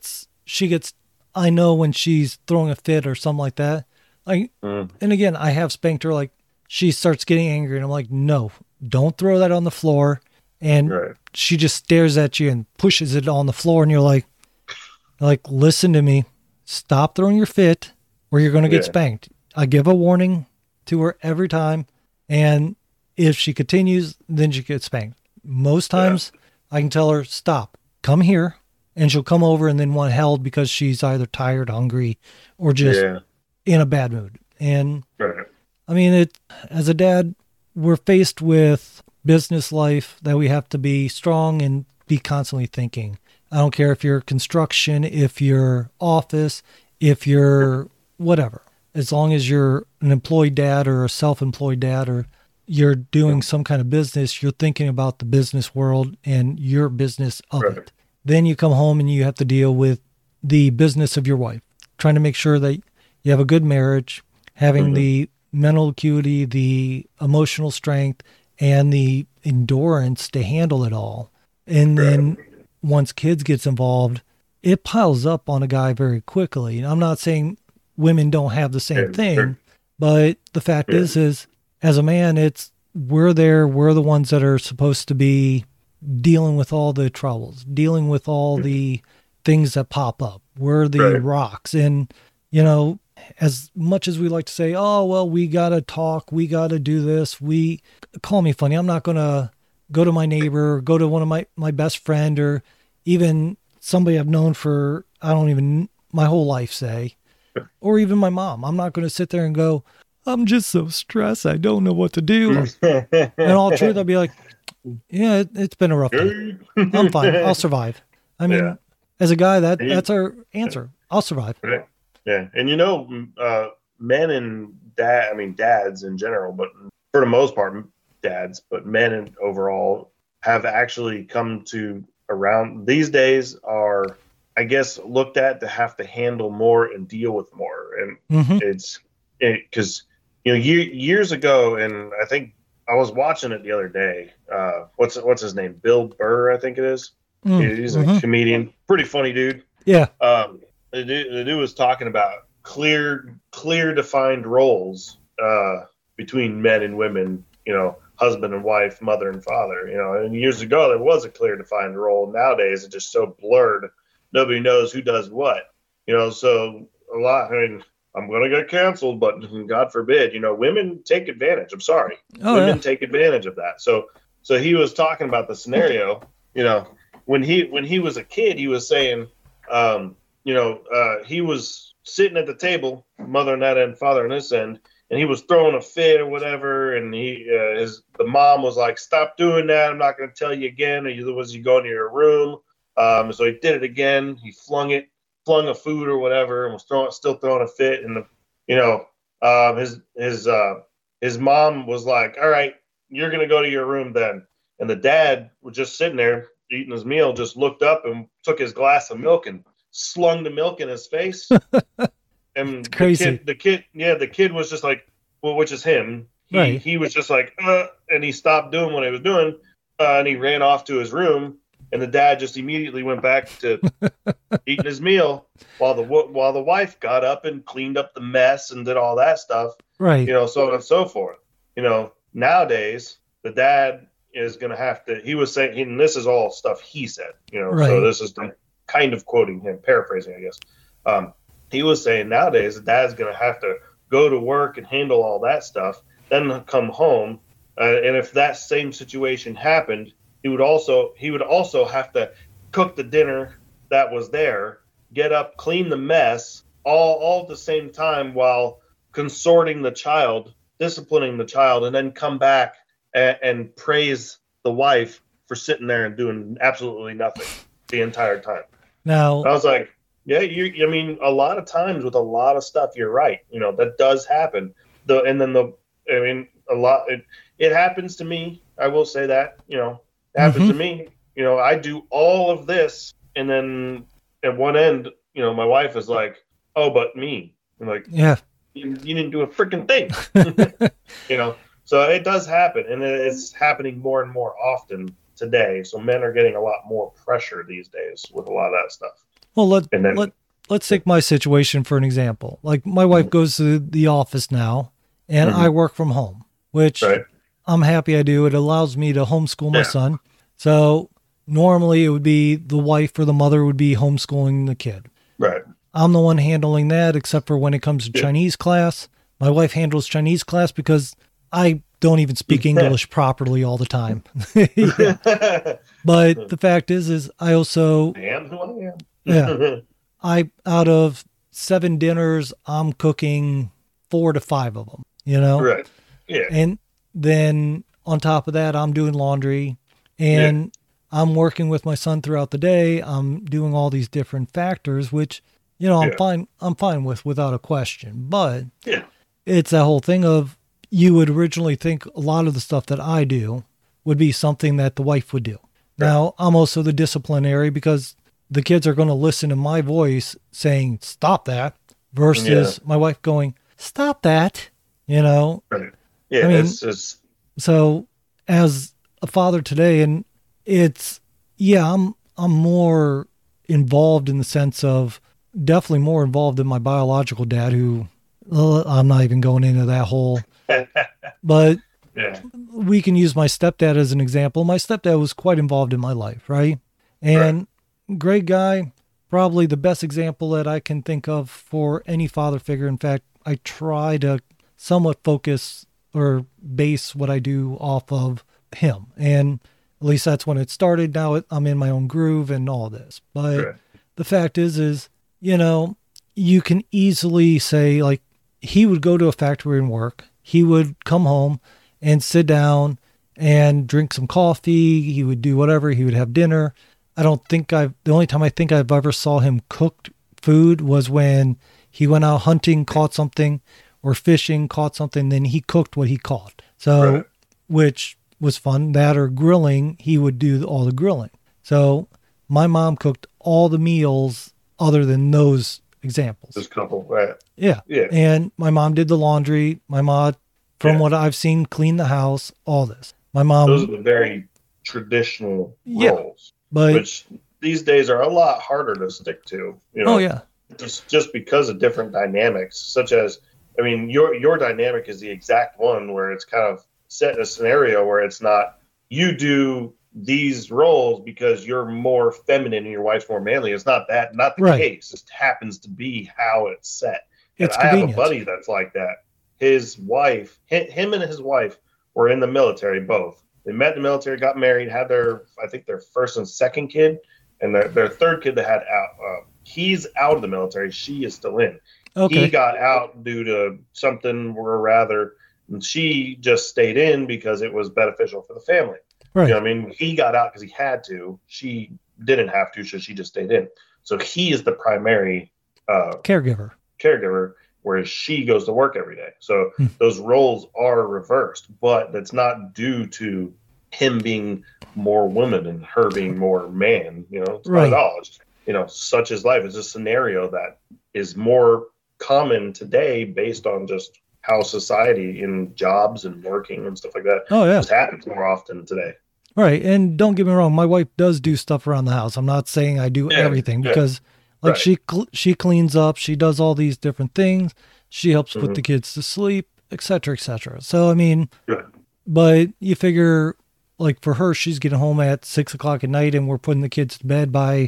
I know when she's throwing a fit or something like that. And again, I have spanked her, like she starts getting angry and I'm like, no, don't throw that on the floor. And she just stares at you and pushes it on the floor. And you're like, listen to me, stop throwing your fit or you're going to get spanked. I give a warning to her every time. And if she continues, then she gets spanked. Most times I can tell her, stop, come here. And she'll come over and then want held because she's either tired, hungry, or just in a bad mood. And I mean, as a dad, we're faced with business life that we have to be strong and be constantly thinking. I don't care if you're construction, if you're office, if you're whatever. As long as you're an employed dad or a self-employed dad, or you're doing some kind of business, you're thinking about the business world and your business of it. Then you come home and you have to deal with the business of your wife, trying to make sure that you have a good marriage, having the mental acuity, the emotional strength, and the endurance to handle it all. And then once kids gets involved, it piles up on a guy very quickly. And I'm not saying women don't have the same thing, but the fact is as a man, we're the ones that are supposed to be dealing with all the troubles, dealing with all the things that pop up. We're the rocks. And, as much as we like to say, oh, well, we got to talk, we got to do this, call me funny. I'm not going to go to my neighbor, or go to one of my best friend, or even somebody I've known for, my whole life, say, or even my mom. I'm not going to sit there and go, I'm just so stressed, I don't know what to do. In all truth, I'll be like, yeah, it's been a rough day. I'm fine. I'll survive. I mean, as a guy, that's our answer. I'll survive. Right. Yeah. And men and dads in general, but for the most part, dads, but men overall have actually come to around these days are, I guess, looked at to have to handle more and deal with more. And it's because, years ago, and I think I was watching it the other day. What's his name? Bill Burr, I think it is. He's a comedian, pretty funny dude. Yeah. The dude was talking about clear defined roles between men and women. Husband and wife, mother and father. And years ago there was a clear defined role. Nowadays it's just so blurred. Nobody knows who does what. So a lot. I mean, I'm going to get canceled, but God forbid, women take advantage. I'm sorry. Women take advantage of that. So he was talking about the scenario, when he was a kid, he was saying, he was sitting at the table, mother on that end, father on this end, and he was throwing a fit or whatever. And the mom was like, stop doing that. I'm not going to tell you again. Or was you going to your room? So he did it again. He flung a food or whatever, and was still throwing a fit. And his mom was like, all right, you're going to go to your room then. And the dad was just sitting there eating his meal, just looked up and took his glass of milk and slung the milk in his face. And crazy. The kid was just like, well, which is him. He was just like, and he stopped doing what he was doing, and he ran off to his room. And the dad just immediately went back to eating his meal while the wife got up and cleaned up the mess and did all that stuff. Right. So on and so forth. Nowadays the dad is going to have to. He was saying, and this is all stuff he said. Right. So this is kind of quoting him, paraphrasing, I guess. He was saying nowadays the dad's going to have to go to work and handle all that stuff, then come home, and if that same situation happened, he would also have to cook the dinner that was there, get up, clean the mess, all at the same time while consorting the child, disciplining the child, and then come back and praise the wife for sitting there and doing absolutely nothing the entire time. Now, I was like, yeah, a lot of times with a lot of stuff, you're right. That does happen. It happens to me. I will say that, it happens to me. I do all of this, and then at one end, my wife is like, oh, but me. I'm like, yeah, you didn't do a freaking thing. So it does happen, and it's happening more and more often today. So men are getting a lot more pressure these days with a lot of that stuff. Well, let's take my situation for an example. Like, my wife goes to the office now, and I work from home, which I'm happy I do. It allows me to homeschool my son. So normally it would be the wife or the mother would be homeschooling the kid. Right. I'm the one handling that, except for when it comes to Chinese class. My wife handles Chinese class because I don't even speak English properly all the time. But the fact is I also... I am who I am. Yeah. Out of 7 dinners, I'm cooking 4 to 5 of them, Right. Yeah. And then on top of that, I'm doing laundry, and I'm working with my son throughout the day. I'm doing all these different factors, which, I'm fine with without a question. But it's that whole thing of, you would originally think a lot of the stuff that I do would be something that the wife would do. Right. Now, I'm also the disciplinary because the kids are going to listen to my voice saying, stop that, versus my wife going, stop that, Right. Yeah. I mean, so as a father today, and I'm more involved in the sense of definitely more involved than my biological dad, who I'm not even going into that whole, but we can use my stepdad as an example. My stepdad was quite involved in my life. Right. And great guy, probably the best example that I can think of for any father figure. In fact, I try to somewhat focus or base what I do off of him. And at least that's when it started. Now I'm in my own groove and all this. But the fact is, you know, you can easily say, like, he would go to a factory and work. He would come home and sit down and drink some coffee. He would do whatever. He would have dinner. The only time I think I've ever saw him cook food was when he went out hunting, caught something, or fishing, caught something, then he cooked what he caught. So, which was fun. That or grilling, he would do all the grilling. So my mom cooked all the meals other than those examples. This couple, right? Yeah. And my mom did the laundry. My mom, from what I've seen, cleaned the house, all this. My mom. Those are the very traditional roles, which these days are a lot harder to stick to. You know, just because of different dynamics, such as, I mean, your dynamic is the exact one where it's kind of set in a scenario where it's not, you do these roles because you're more feminine and your wife's more manly. It's not the case. It just happens to be how it's set. It's and I convenient. have a buddy that's like that. His wife, him and his wife were in the military, both. They met in the military, got married, had their first and second kid, and their third kid they had out. He's out of the military. She is still in. Okay. He got out due to something, or rather, and she just stayed in because it was beneficial for the family. Right. You know what I mean? He got out because he had to. She didn't have to, so she just stayed in. So he is the primary caregiver, whereas she goes to work every day. So those roles are reversed, but that's not due to him being more woman and her being more man. You know, it's not at all. It's, you know, such is life. It's a scenario that is more common today based on just how society in jobs and working and stuff like that just happens more often today. Right. And don't get me wrong, my wife does do stuff around the house. I'm not saying I do everything because like she cleans up, she does all these different things. She helps put the kids to sleep, et cetera, et cetera. So, I mean, but you figure like for her, she's getting home at 6:00 at night and we're putting the kids to bed by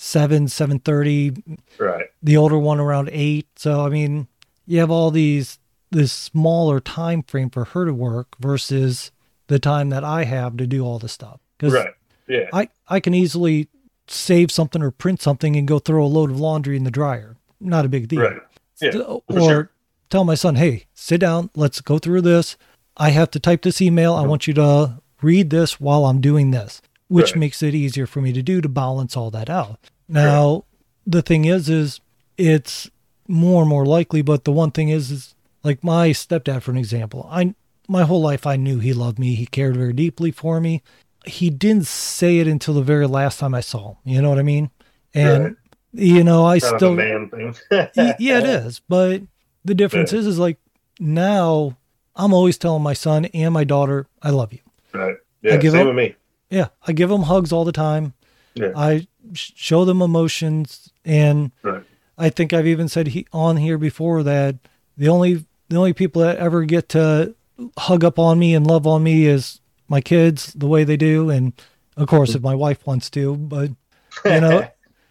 7:30. Right. The older one around 8. So, I mean, you have all this smaller time frame for her to work versus the time that I have to do all this stuff. Because I can easily save something or print something and go throw a load of laundry in the dryer. Not a big deal. Right. Yeah, or tell my son, hey, sit down, let's go through this. I have to type this email. I want you to read this while I'm doing this, which makes it easier for me to do to balance all that out. Now, the thing is it's more and more likely, but the one thing is like my stepdad, for an example, my whole life I knew he loved me. He cared very deeply for me. He didn't say it until the very last time I saw him. You know what I mean? And, you know, I kind still, of a man thing. Yeah, it is. But the difference is like now I'm always telling my son and my daughter, I love you. Right. Yeah. Same with me. Yeah. I give them hugs all the time. Yeah. I show them emotions. And I think I've even said on here before that the only people that ever get to hug up on me and love on me is my kids, the way they do. And of course, if my wife wants to, but you know,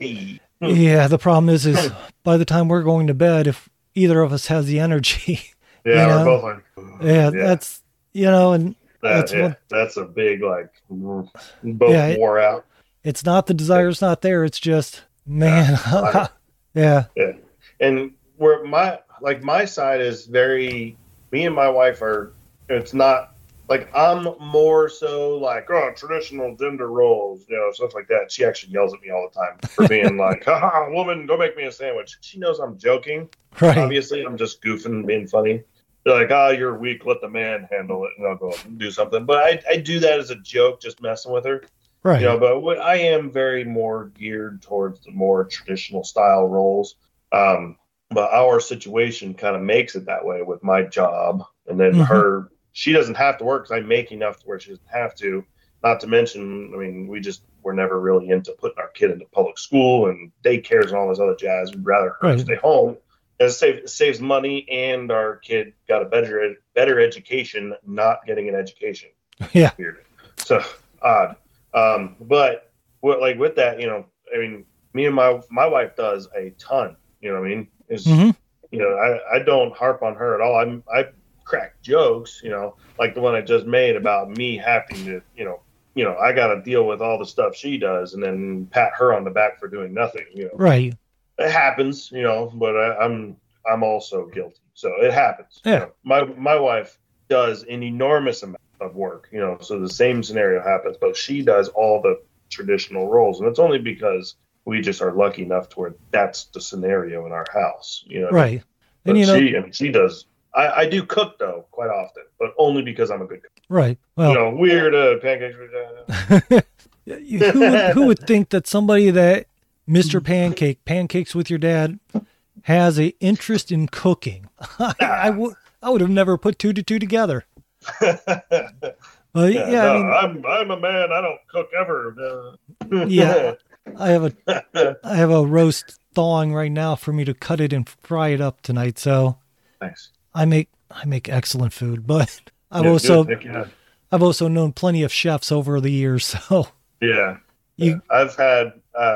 the problem is by the time we're going to bed, if either of us has the energy, we're both like, that's, you know, and that's a big, like, both wore out. It's not the desire's not there. It's just, man. Yeah. And where my side is very, me and my wife it's not like, I'm more so like, traditional gender roles, you know, stuff like that. She actually yells at me all the time for being like, woman, go make me a sandwich. She knows I'm joking. Right. Obviously, I'm just goofing and being funny. They're like, you're weak, let the man handle it, and I'll go and do something. But I do that as a joke, just messing with her. Right. You know, but I am very more geared towards the more traditional style roles. But our situation kind of makes it that way with my job. And then she doesn't have to work because I make enough to where she doesn't have to. Not to mention, I mean, we're never really into putting our kid into public school and daycares and all this other jazz. We'd rather her stay home. It saves money, and our kid got a better education, not getting an education. Yeah. Weird. So odd. But with that, you know, I mean, me and my wife does a ton. You know what I mean? You know, I don't harp on her at all. I crack jokes, you know, like the one I just made about me having to, you know, I got to deal with all the stuff she does and then pat her on the back for doing nothing, you know. Right. It happens, you know, but I'm also guilty. So it happens. Yeah. You know, my wife does an enormous amount of work, you know, so the same scenario happens, but she does all the traditional roles. And it's only because we just are lucky enough to where that's the scenario in our house, you know. Right. But and she does. I do cook though quite often, but only because I'm a good cook. Right. Well, you know, weird pancakes. who would think that somebody that Mr. Pancakes with Your Dad has a interest in cooking? I would have never put 2 to 2 together. I'm a man. I don't cook ever. Yeah, I have a roast thawing right now for me to cut it and fry it up tonight. So nice. I make excellent food, but I've also known plenty of chefs over the years. So I've had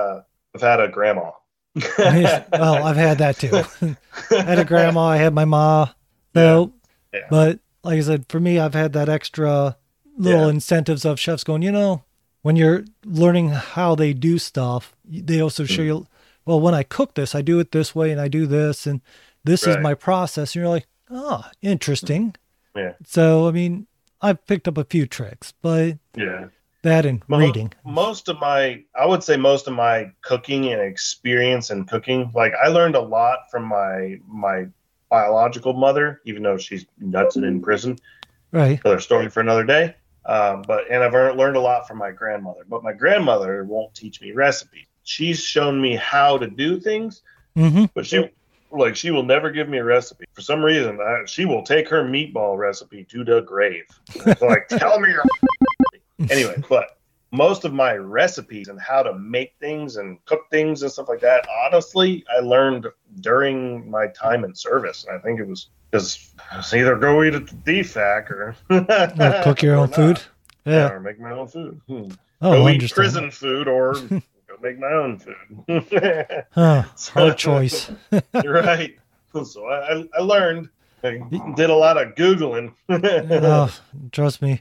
a grandma. Well, I've had that too. I had a grandma. I had my ma. So, but like I said, for me, I've had that extra little incentives of chefs going, you know, when you're learning how they do stuff, they also show you, well, when I cook this, I do it this way and I do this and this is my process. And you're like, oh, interesting. Yeah. So, I mean, I've picked up a few tricks, but that and reading. I would say most of my cooking and experience in cooking, like I learned a lot from my biological mother, even though she's nuts and in prison. Right. Another story for another day. And I've learned a lot from my grandmother, but my grandmother won't teach me recipes. She's shown me how to do things, but she will never give me a recipe. For some reason, she will take her meatball recipe to the grave. Like, tell me your anyway, but most of my recipes and how to make things and cook things and stuff like that, honestly, I learned during my time in service. And I think it was because it's either go eat at the DFAC or cook your own food. Yeah. Or make my own food. Go eat prison food or go make my own food. Hard choice. Right. So I learned. I did a lot of Googling. Trust me.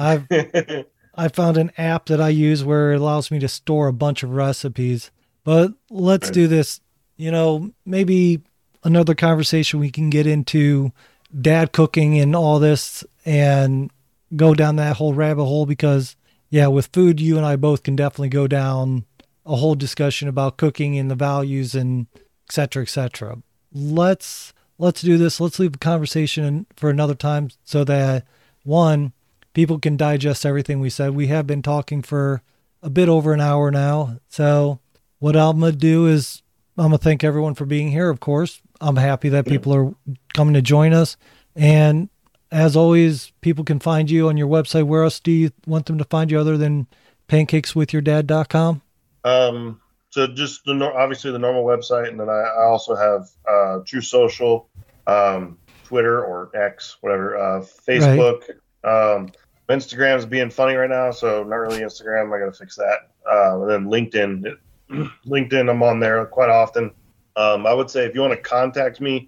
I found an app that I use where it allows me to store a bunch of recipes. But let's do this. You know, maybe another conversation we can get into dad cooking and all this and go down that whole rabbit hole because, with food, you and I both can definitely go down a whole discussion about cooking and the values and et cetera, et cetera. Let's do this. Let's leave the conversation for another time so that, one, people can digest everything we said. We have been talking for a bit over an hour now. So what I'm going to do is I'm going to thank everyone for being here, of course. I'm happy that people are coming to join us. And as always, people can find you on your website. Where else do you want them to find you other than pancakeswithyourdad.com? So just obviously the normal website. And then I also have True Social, Twitter or X, whatever, Facebook. Right. Instagram's being funny right now, so not really Instagram. I got to fix that. And then LinkedIn, I'm on there quite often. I would say if you want to contact me,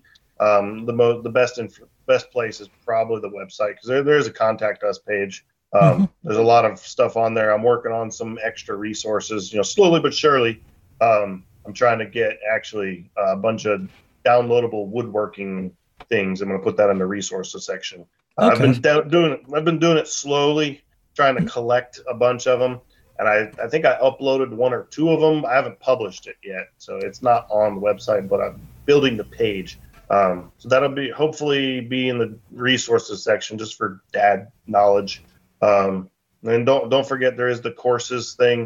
the best place is probably the website because there is a contact us page. There's a lot of stuff on there. I'm working on some extra resources, slowly but surely. I'm trying to get actually a bunch of downloadable woodworking things. I'm going to put that in the resources section. Okay. I've been doing it slowly, trying to collect a bunch of them. And I think I uploaded 1 or 2 of them. I haven't published it yet, so it's not on the website, but I'm building the page. So that'll hopefully be in the resources section just for dad knowledge. And don't forget there is the courses thing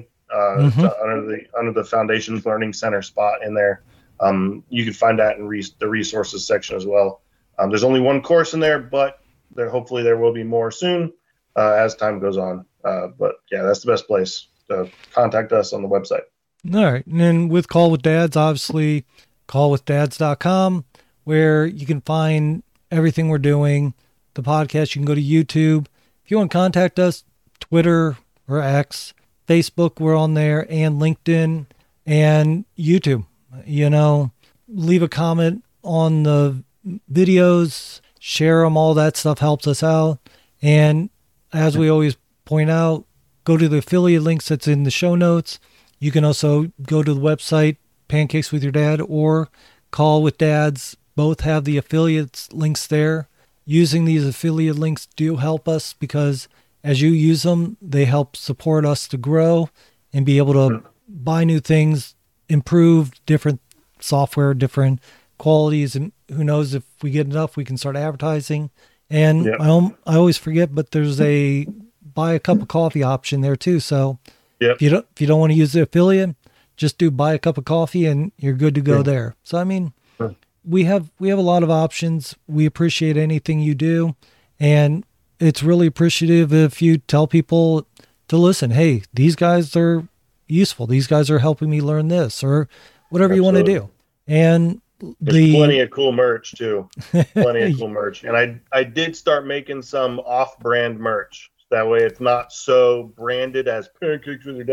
under the Foundations Learning Center spot in there. You can find that in the resources section as well. There's only 1 course in there, but hopefully there will be more soon as time goes on. But that's the best place to contact us on the website. All right. And then with Call with Dads, obviously callwithdads.com, where you can find everything we're doing. The podcast, you can go to YouTube. If you want to contact us, Twitter or X, Facebook, we're on there, and LinkedIn. and YouTube. Leave a comment on the videos, share them, all that stuff helps us out. And as we always point out, go to the affiliate links that's in the show notes. You can also go to the website, Pancakes with Your Dad, or Call with Dads. Both have the affiliates links there. Using these affiliate links do help us because as you use them, they help support us to grow and be able to buy new things, improve different software, different qualities, and who knows, if we get enough, we can start advertising. And I always forget, but there's a buy a cup of coffee option there too. So if you don't want to use the affiliate, just do buy a cup of coffee and you're good to go there. So I mean, we have a lot of options. We appreciate anything you do, and it's really appreciative if you tell people to listen. Hey, these guys are useful. These guys are helping me learn this, or whatever you want to do. And there's plenty of cool merch too. Plenty of cool merch. And I did start making some off-brand merch. That way it's not so branded as Pancakes with Your Dad.